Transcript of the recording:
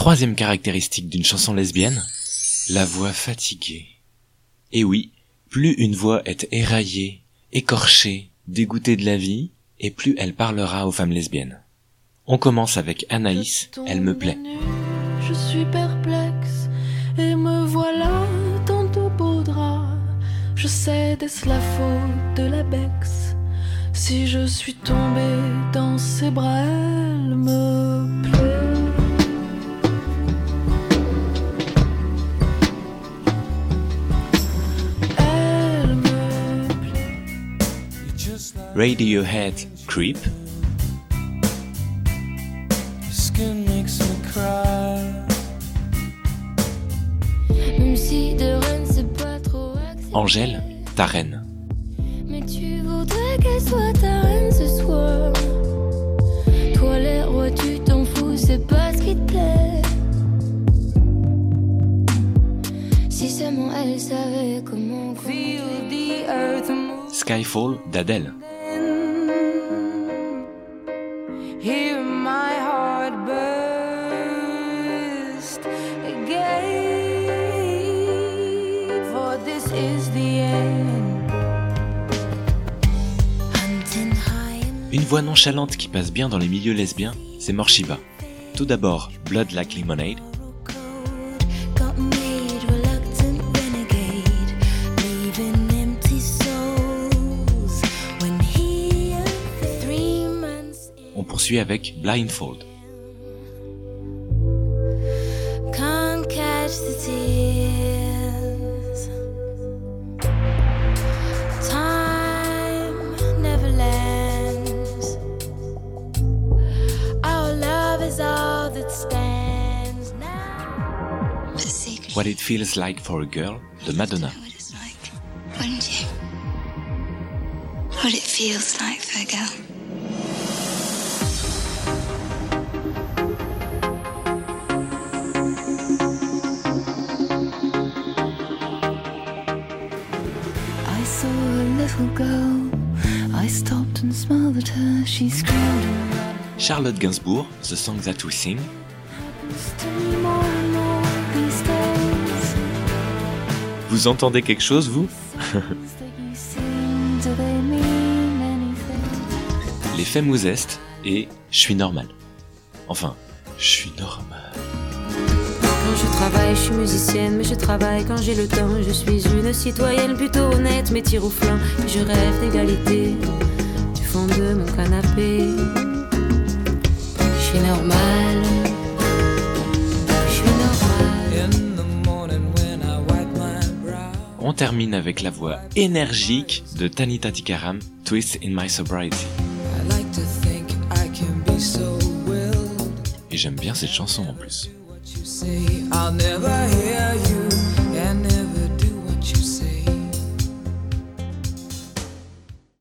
Troisième caractéristique d'une chanson lesbienne, la voix fatiguée. Et oui, plus une voix est éraillée, écorchée, dégoûtée de la vie, et plus elle parlera aux femmes lesbiennes. On commence avec Anaïs, Elle me plaît. Je suis perplexe, et me voilà dans de beaux draps. Je sais, est-ce la faute de la Bex? Si je suis tombée dans ses bras, elle me plaît. Elle me plaît. Radiohead, Creep. Même si de Rennes c'est pas trop accessible. Angèle, ta reine. Mais tu voudrais qu'elle soit ta reine ce soir. Toi les rois tu t'en fous, c'est pas ce qui te plaît. Si seulement elle savait comment feel the earth move. Skyfall, d'Adèle. Hear my heart burst again, for this is the end. Hunting high and Une voix nonchalante qui passe bien dans les milieux lesbiens, c'est Morshiba. Tout d'abord, Blood Like Lemonade. cold, got made reluctant renegade, leaving empty souls. When he and 3 months in, On poursuit avec Blindfold. can't catch the tears. Time never lands. Our love is all that stands now. The secret. What It Feels Like for a Girl, de Madonna. Know what it's like, wouldn't you? What it feels like for a girl. I saw a little girl. I stopped and smiled at her. She screamed and ran. Charlotte Gainsbourg, The Song That We Sing. Happens to me more and more these days. Vous entendez quelque chose, vous? Things that you sing, do they mean anything? Les Femmes aux Est et Je suis normal. Enfin, je suis normal. Quand je travaille, je suis musicienne, mais je travaille quand j'ai le temps. Je suis une citoyenne plutôt honnête, mais tire au flanc. Et je rêve d'égalité du fond de mon canapé. Je suis normale. Je suis normale. On termine avec la voix énergique de Tanita Tikaram, Twist in My Sobriety. Et j'aime bien cette chanson en plus. I'll never hear